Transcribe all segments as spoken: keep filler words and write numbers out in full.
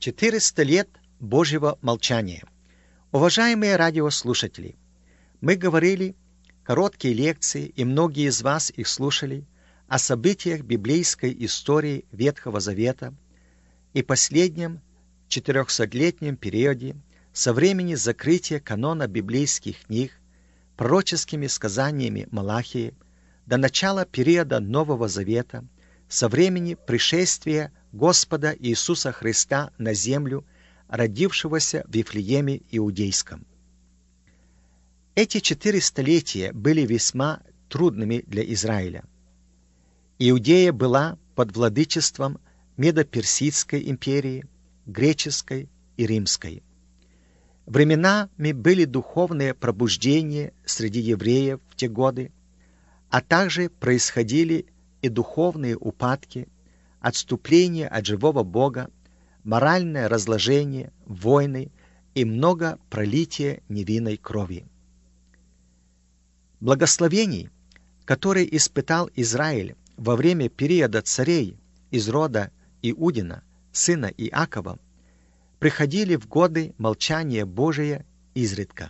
четыреста лет Божьего молчания. Уважаемые радиослушатели, мы говорили короткие лекции, и многие из вас их слушали, о событиях библейской истории Ветхого Завета и последнем четырехсотлетнем периоде со времени закрытия канона библейских книг пророческими сказаниями Малахии до начала периода Нового Завета, со времени пришествия Господа Иисуса Христа на землю, родившегося в Вифлееме Иудейском. Эти четыре столетия были весьма трудными для Израиля. Иудея была под владычеством Медо-Персидской империи, Греческой и Римской. Временами были духовные пробуждения среди евреев в те годы, а также происходили и духовные упадки, отступление от живого Бога, моральное разложение, войны и много пролития невинной крови. Благословений, которые испытал Израиль во время периода царей из рода Иудина, сына Иакова, приходили в годы молчания Божия изредка.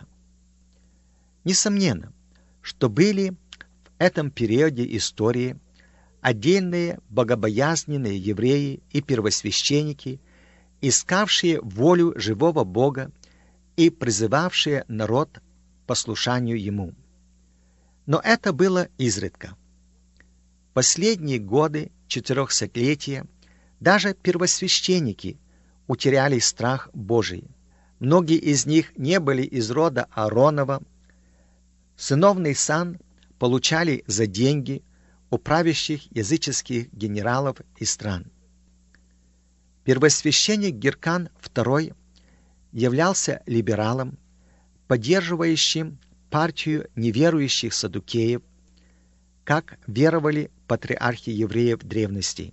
Несомненно, что были в этом периоде истории отдельные богобоязненные евреи и первосвященники, искавшие волю живого Бога и призывавшие народ к послушанию Ему. Но это было изредка. Последние годы четырехсотлетия даже первосвященники утеряли страх Божий. Многие из них не были из рода Ааронова. Сыновный сан получали за деньги у правящих языческих генералов и стран. Первосвященник Гиркан второй являлся либералом, поддерживающим партию неверующих саддукеев, как веровали патриархи евреев древности.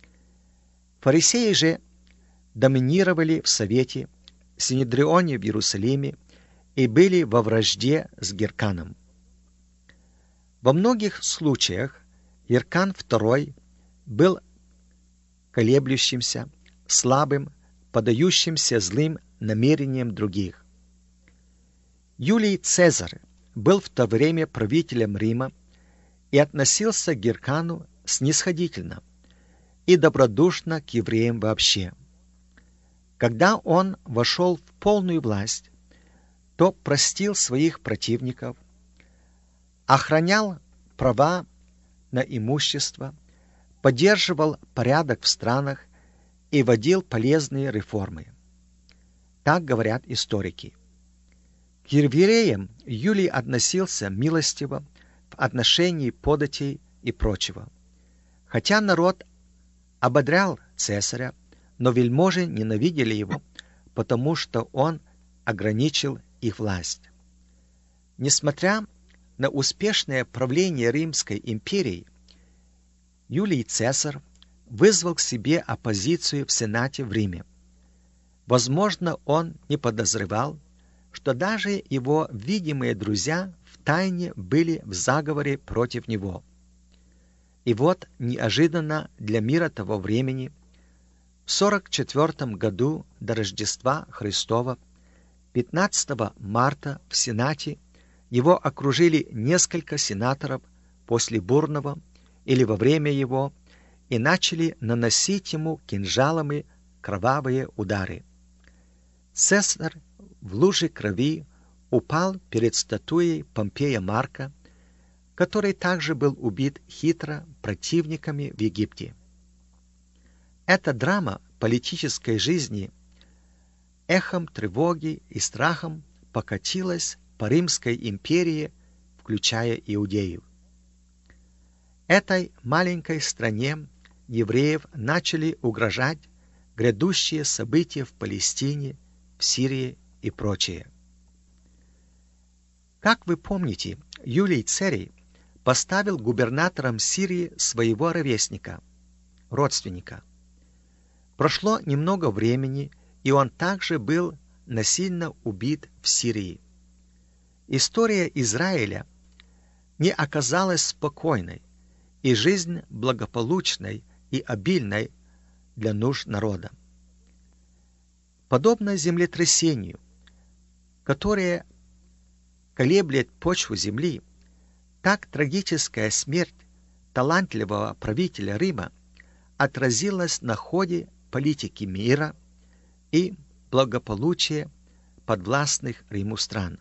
Фарисеи же доминировали в Совете, Синедрионе в Иерусалиме и были во вражде с Гирканом. Во многих случаях Гиркан второй был колеблющимся, слабым, подающимся злым намерениям других. Юлий Цезарь был в то время правителем Рима и относился к Гиркану снисходительно и добродушно к евреям вообще. Когда он вошел в полную власть, то простил своих противников, охранял права на имущество, поддерживал порядок в странах и вводил полезные реформы. Так говорят историки. К евреям Юлий относился милостиво в отношении податей и прочего. Хотя народ ободрял Цесаря, но вельможи ненавидели его, потому что он ограничил их власть. Несмотря на успешное правление Римской империи, Юлий Цезарь вызвал к себе оппозицию в Сенате в Риме. Возможно, он не подозревал, что даже его видимые друзья втайне были в заговоре против него. И вот неожиданно для мира того времени, в сорок четвёртом году до Рождества Христова, пятнадцатого марта в Сенате его окружили несколько сенаторов после бурного или во время его и начали наносить ему кинжалами кровавые удары. Цезарь в луже крови упал перед статуей Помпея Марка, который также был убит хитро противниками в Египте. Эта драма политической жизни эхом тревоги и страхом покатилась по Римской империи, включая Иудеев. Этой маленькой стране евреев начали угрожать грядущие события в Палестине, в Сирии и прочее. Как вы помните, Юлий Цезарь поставил губернатором Сирии своего ровесника, родственника. Прошло немного времени, и он также был насильно убит в Сирии. История Израиля не оказалась спокойной, и жизнь благополучной и обильной для нужд народа. Подобно землетрясению, которое колеблет почву земли, так трагическая смерть талантливого правителя Рима отразилась на ходе политики мира и благополучия подвластных Риму стран,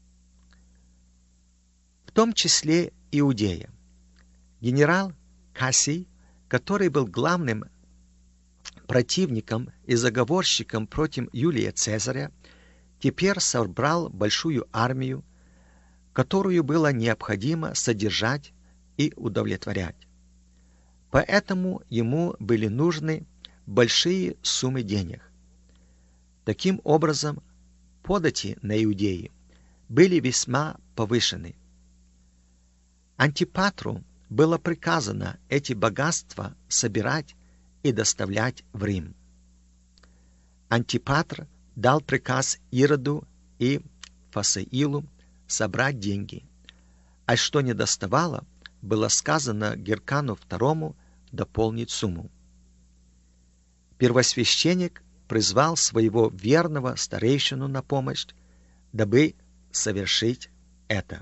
в том числе Иудея. Генерал Кассий, который был главным противником и заговорщиком против Юлия Цезаря, теперь собрал большую армию, которую было необходимо содержать и удовлетворять. Поэтому ему были нужны большие суммы денег. Таким образом, подати на Иудеи были весьма повышены. Антипатру было приказано эти богатства собирать и доставлять в Рим. Антипатр дал приказ Ироду и Фасаилу собрать деньги, а что недоставало, было сказано Геркану второму дополнить сумму. Первосвященник призвал своего верного старейшину на помощь, дабы совершить это.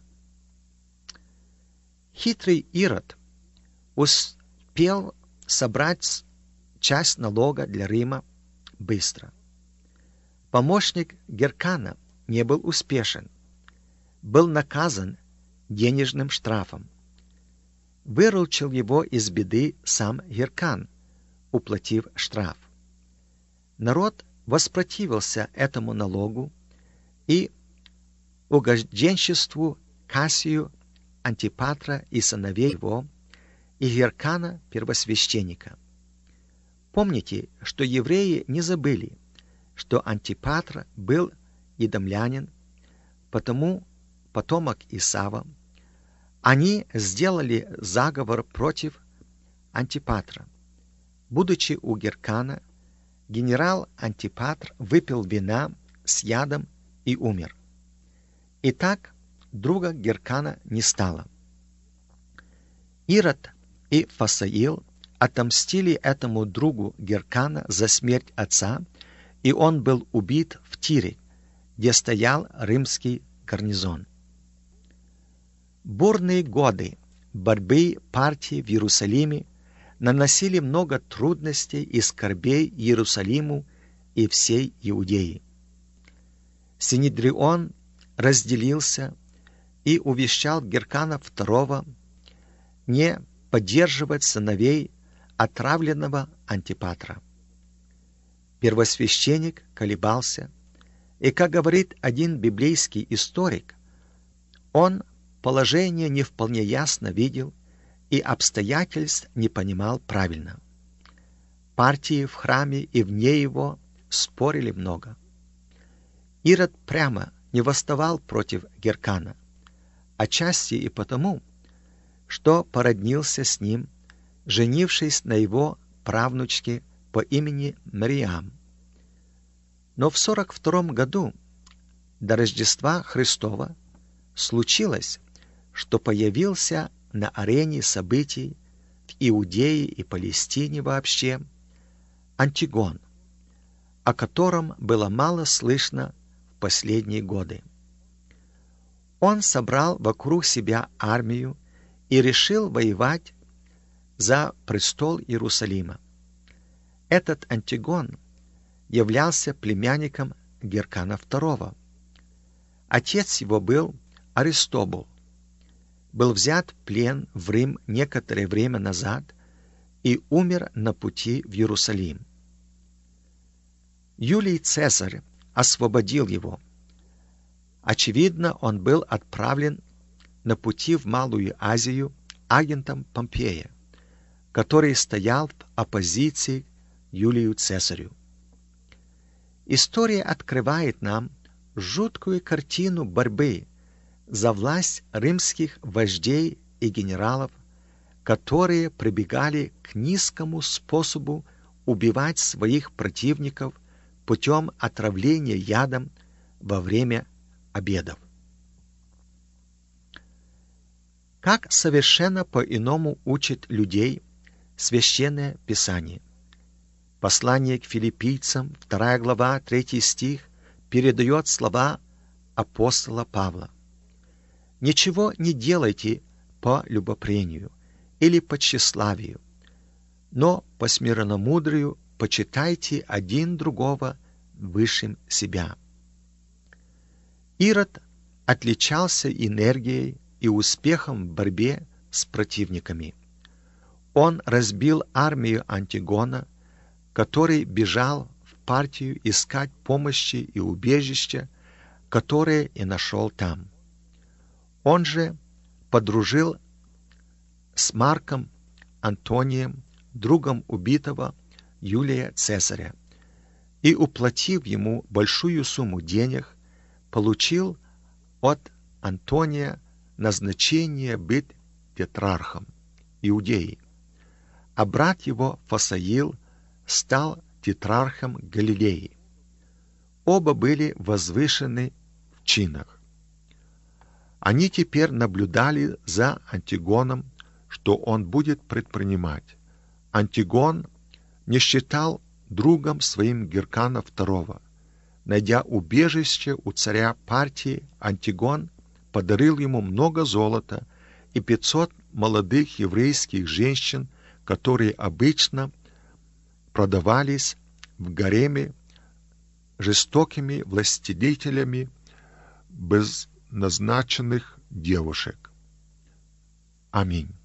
Хитрый Ирод успел собрать часть налога для Рима быстро. Помощник Геркана не был успешен, был наказан денежным штрафом. Выручил его из беды сам Геркан, уплатив штраф. Народ воспротивился этому налогу и угожденчеству Кассию, Антипатра и сыновей его, и Геркана первосвященника. Помните, что евреи не забыли, что Антипатр был идомлянин, потому потомок Исава. Они сделали заговор против Антипатра. Будучи у Геркана, генерал Антипатр выпил вина с ядом и умер. Итак, друга Геркана не стало. Ирод и Фасаил отомстили этому другу Геркана за смерть отца, и он был убит в Тире, где стоял римский гарнизон. Бурные годы борьбы партии в Иерусалиме наносили много трудностей и скорбей Иерусалиму и всей Иудее. Синедрион разделился и увещал Геркана второго не поддерживать сыновей отравленного Антипатра. Первосвященник колебался, и, как говорит один библейский историк, он положение не вполне ясно видел и обстоятельств не понимал правильно. Партии в храме и вне его спорили много. Ирод прямо не восставал против Геркана, отчасти и потому, что породнился с ним, женившись на его правнучке по имени Мариам. Но в сорок втором году до Рождества Христова случилось, что появился на арене событий в Иудее и Палестине вообще Антигон, о котором было мало слышно в последние годы. Он собрал вокруг себя армию и решил воевать за престол Иерусалима. Этот Антигон являлся племянником Геркана второго. Отец его был Аристобул. Был взят в плен в Рим некоторое время назад и умер на пути в Иерусалим. Юлий Цезарь освободил его. Очевидно, он был отправлен на пути в Малую Азию агентом Помпея, который стоял в оппозиции Юлию Цезарю. История открывает нам жуткую картину борьбы за власть римских вождей и генералов, которые прибегали к низкому способу убивать своих противников путем отравления ядом во время обедов. Как совершенно по-иному учит людей Священное Писание. Послание к филиппийцам, вторая глава, третий стих, передает слова апостола Павла. «Ничего не делайте по любопрению или по тщеславию, но по смиренномудрию почитайте один другого высшим себя». Ирод отличался энергией и успехом в борьбе с противниками. Он разбил армию Антигона, который бежал в Партию искать помощи и убежища, которые и нашел там. Он же подружил с Марком Антонием, другом убитого Юлия Цезаря, и, уплатив ему большую сумму денег, получил от Антония назначение быть тетрархом Иудеи, а брат его Фасаил стал тетрархом Галилеи. Оба были возвышены в чинах. Они теперь наблюдали за Антигоном, что он будет предпринимать. Антигон не считал другом своим Геркана второго. Найдя убежище у царя Партии, Антигон подарил ему много золота и пятьсот молодых еврейских женщин, которые обычно продавались в гареме жестокими властелителями без назначенных девушек. Аминь.